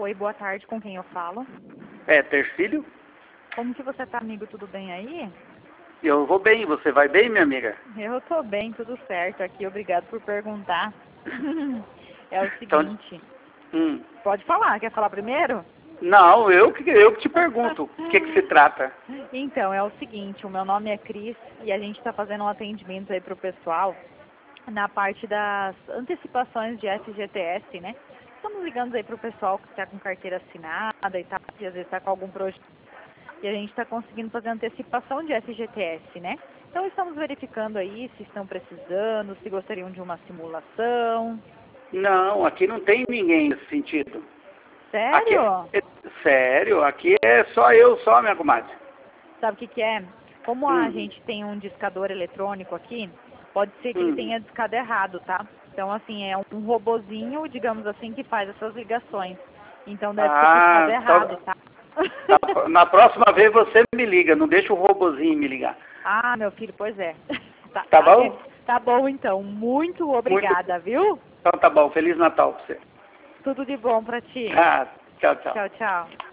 Oi, boa tarde, com quem eu falo? É, Tercílio? Como que você tá, amigo? Tudo bem aí? Eu vou bem, você vai bem, minha amiga? Eu tô bem, tudo certo aqui, obrigado por perguntar. É o Então, seguinte, hum, pode falar, quer falar primeiro? não, eu que te pergunto, o que se trata? Então, é o seguinte, o meu nome é Cris e a gente está fazendo um atendimento aí pro pessoal na parte das antecipações de FGTS, né? Estamos ligando aí pro pessoal que está com carteira assinada e tal, que às vezes está com algum projeto. E a gente está conseguindo fazer antecipação de FGTS, né? Então estamos verificando aí se estão precisando, se gostariam de uma simulação. Não, aqui não tem ninguém nesse sentido. Aqui Sério? sério, aqui é só eu, só, minha comadre. Sabe o que que é? Como a Hum, gente tem um discador eletrônico aqui, pode ser que ele hum. tenha discado errado, tá? Então, assim, é um robozinho, digamos assim, que faz essas ligações. Então deve ter discado Ah, errado, tá? na próxima vez você me liga, não deixa o robozinho me ligar. Ah, meu filho, pois é. Tá, Tá bom? tá bom então. Muito Muito. obrigada, viu? Então tá bom, Feliz Natal pra você. Tudo de bom pra ti. Ah, tchau, tchau. Tchau, tchau.